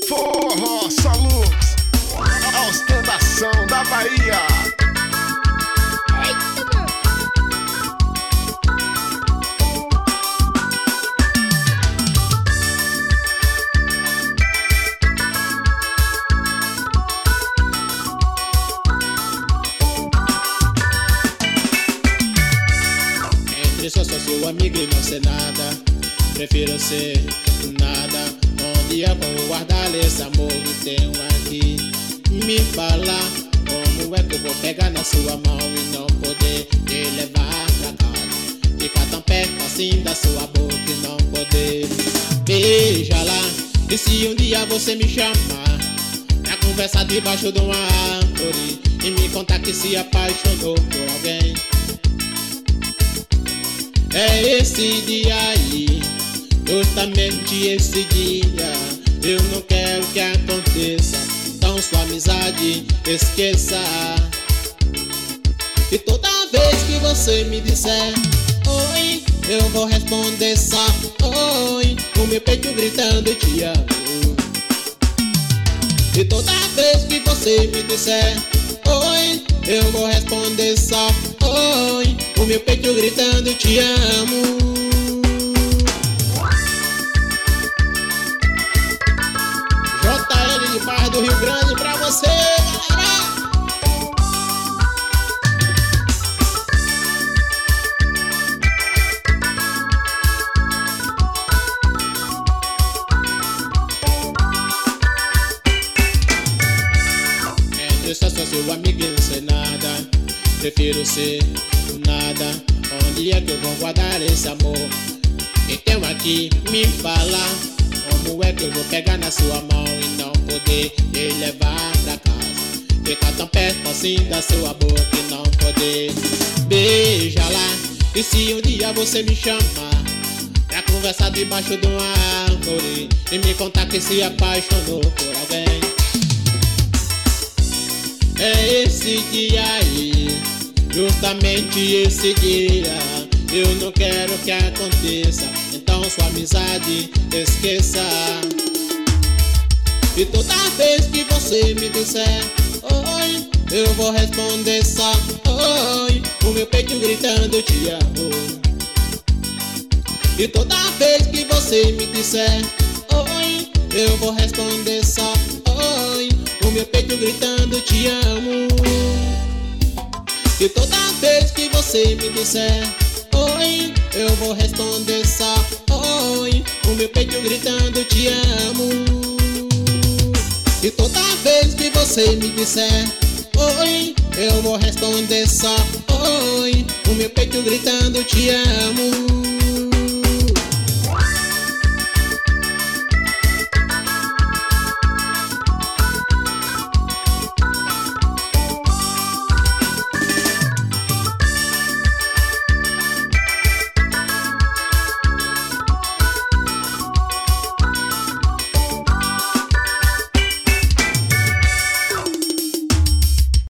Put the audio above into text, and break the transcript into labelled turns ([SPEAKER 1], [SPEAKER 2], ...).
[SPEAKER 1] Forró Salux, a ostentação da Bahia.
[SPEAKER 2] Entre só sou seu amigo e não ser nada, prefiro ser nada. Onde é bom guardar esse amor que tenho aqui? Me fala como é que eu vou pegar na sua mão e não poder te levar pra casa. Ficar tão perto assim da sua boca e não poder beijar lá. E se um dia você me chamar pra conversar debaixo de uma árvore e me contar que se apaixonou por alguém, é esse dia aí, justamente esse dia. Eu não quero que aconteça, então sua amizade esqueça. E toda vez que você me disser oi, eu vou responder só oi, o meu peito gritando te amo. E toda vez que você me disser oi, eu vou responder só oi, o meu peito gritando te amo. JL de Barra do Rio Grande pra você, galera. Entre só sou seu amigo e não ser nada, prefiro ser nada. Onde é que eu vou guardar esse amor que tenho aqui? Me fala como é que eu vou pegar na sua mão e não poder te levar pra casa. Ficar tão perto assim da sua boca e não poder beijar lá. E se um dia você me chamar pra conversar debaixo de uma árvore e me contar que se apaixonou por alguém, é esse dia aí, justamente esse dia. Eu não quero que aconteça, então sua amizade esqueça. E toda vez que você me disser oi, eu vou responder só oi, o meu peito gritando te amo. E toda vez que você me disser oi, eu vou responder só oi, o meu peito gritando te amo. E toda vez que você me disser oi, eu vou responder só oi, o meu peito gritando te amo. E toda vez que você me disser oi, eu vou responder só oi, o meu peito gritando te amo.